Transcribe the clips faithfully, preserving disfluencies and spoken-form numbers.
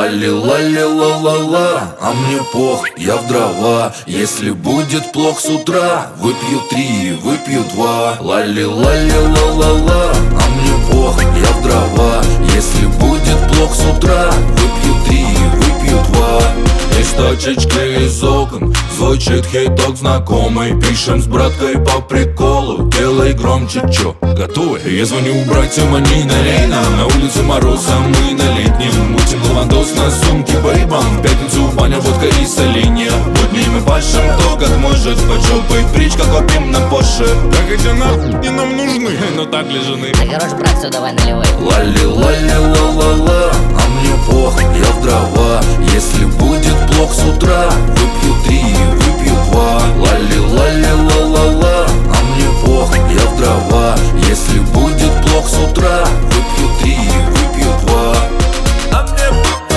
Лали-лали-ла-ла-ла, а мне пох, я в дрова. Если будет плохо с утра, выпью три, выпью два. Лали-лали-ла-ла-ла, а мне пох, я в дрова. Если будет плохо с утра, выпью три, выпью два. Из точечки из окон звучит хиток знакомый. Пишем с браткой по приколу, делай громче, чё, готовы? Я звоню братьям, они на лейном. На улице мороз, а мы на летнем. Мутим лавандос на сумке бейбам. В пятницу баня, водка и соленья. Будни мы пашем, кто как может. Под жопой бричка, копим на Порше. Так эти нахуй не нам нужны, но так ли жены? Да хорош, брат, все, давай наливай. Лали-лали-ла-ла-ла, а мне пох, я в дрова. Если будет плохо с утра, выпью три, выпью два. Лали-лали-ла-ла-ла, а мне пох, я в дрова. Если будет плохо с утра, выпью три, выпью два. А мне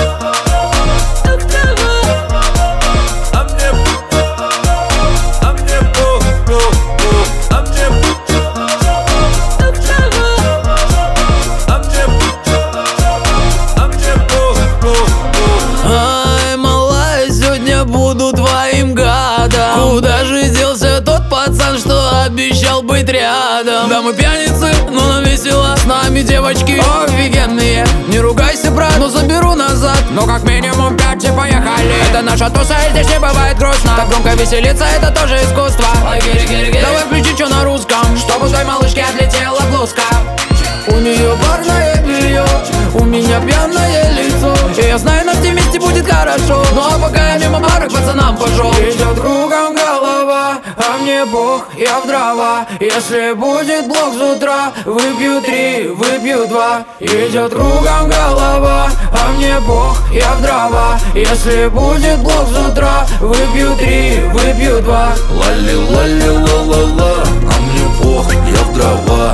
А мне А мне пох, пох, пох. А мне А мне А мне пох, пох, пох. Ай, малая, сегодня буду твоим гадом. Куда же делся тот пацан, что обещал быть рядом? Да мы пьяницы, но нам весело. С нами девочки офигенные. Не ругайся, брат, но заберу назад. Но как минимум пять и поехали. Это наша туса, и здесь не бывает грустно. Так громко веселиться, это тоже искусство. Давай включи что на русском, чтобы той малышке отлетела блузка. У нее парное белье, у меня пьяное лицо. И я знаю, нас вместе будет хорошо. Ну а пока я мимо бара к пацанам пошел. Идет кругом голова, а мне бог, я в дрова. Если будет блок с утра, выпью три, выпью два. Идет кругом голова, а мне бог, я в дрова. Если будет блок с утра, выпью три, выпью два. Лали-лали-ла-ла-ла, а мне пох, я в дрова.